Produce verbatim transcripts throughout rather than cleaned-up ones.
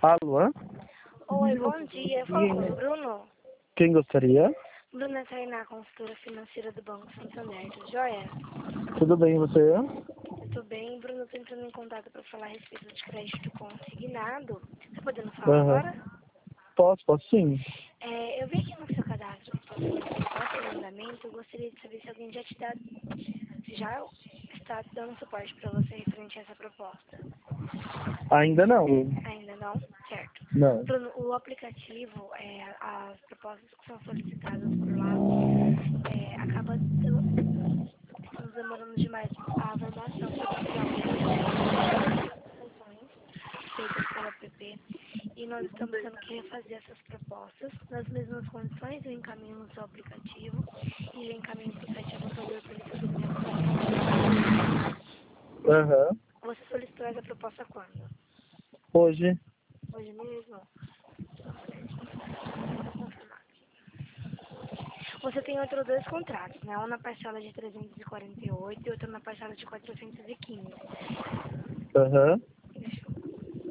Alô? Oi, bom dia. Fala com o Bruno. Quem gostaria? Bruna Tainá, consultora financeira do Banco Santander, tudo jóia? Tudo bem, você? Eu tô bem. Bruno, tô entrando em contato para falar a respeito de crédito consignado. Tá podendo falar Aham. agora? Posso, posso sim. É, eu vi aqui no seu cadastro que você tem uma proposta em andamento. Eu gostaria de saber se alguém já te dá, se já está dando suporte para você referente a essa proposta. Ainda não. Ainda não? Certo. Não. Bruno, o aplicativo, é, as propostas que são solicitadas por lá, é, acaba dando- estamos demorando demais a avaliação judicial deles, né? Funções feitas pela P P. E nós estamos tendo que refazer essas propostas nas mesmas condições. Eu encaminho no seu aplicativo e já encaminho para o site avantador para ele fazer a correção dos dados. Aham. Você solicitou essa proposta quando? Hoje. Hoje mesmo? Só um minutinho. Só para confirmar. Você tem outros dois contratos, né? Um na parcela de trezentos e quarenta e oito e outro na parcela de quatrocentos e quinze. Aham. Deixa eu...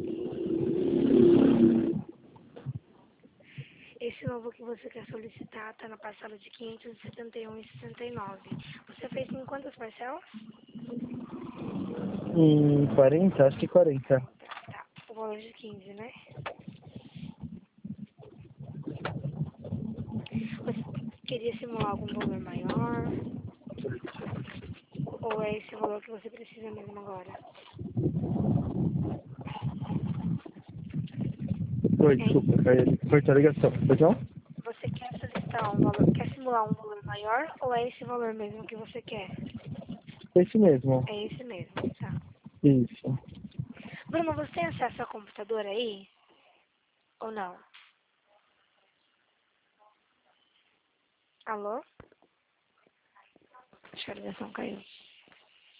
Esse novo que você quer solicitar está na parcela de quinhentos e setenta e um e sessenta e nove. Você fez em quantas parcelas? Em quarenta? Acho que quarenta. Tá, o valor de quinze, né? Você queria simular algum valor maior? Ou é esse o valor que você precisa mesmo agora? Oi, Hein? desculpa. é, Cortou a ligação. Perdão? Você quer solicitar um valor, quer simular um valor maior ou é esse valor mesmo que você quer? Esse mesmo. É esse mesmo, tá. Isso. Bruno, você tem acesso ao computador aí? Ou não? Alô? Acho que a ligação caiu.